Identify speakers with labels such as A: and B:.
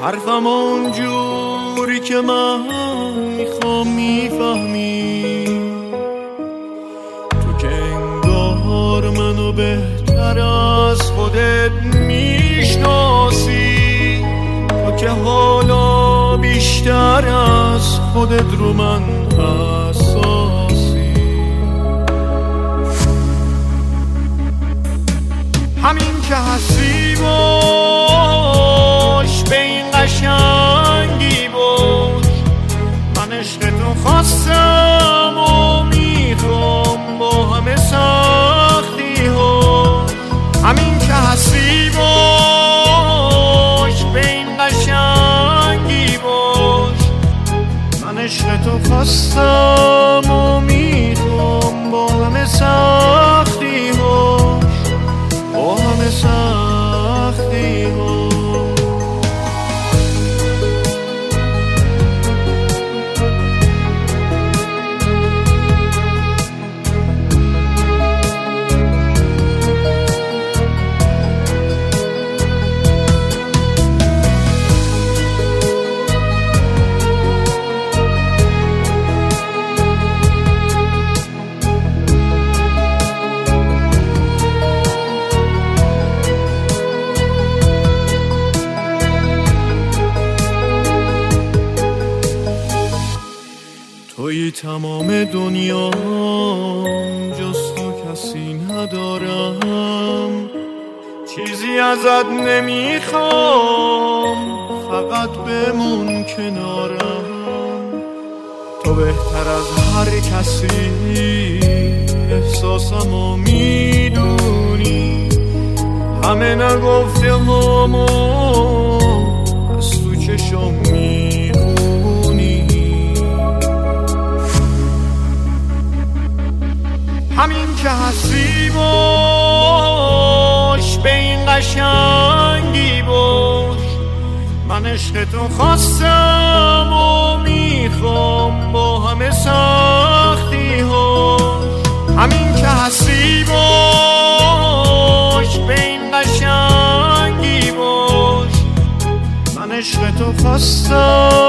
A: حرفم اونجوری که من میخوام میفهمی، تو که انگار منو بهتر از خودت میشناسی، تو که حالا بیشتر از خودت رو من حساسی. همین که هستی باش، به این قشنگی باش، من عشق تو خواستم و میخوام با همه سختی ها. همین که هستی باش، به این قشنگی باش، من عشق تو خواستم و میخوام با همه سختی ها، با همه سختی ها. توی تمام دنیا جز تو کسی ندارم، چیزی ازت نمیخوام، فقط بمون کنارم. تو بهتر از هر کسی احساسمو میدونی، همه نگفته همو از تو چشم میخونی. همین که هستی باش، به این قشنگی باش، من عشق تو خواستم و میخوام با همه سختی ها. همین که هستی باش، به این قشنگی باش، من عشق تو خواستم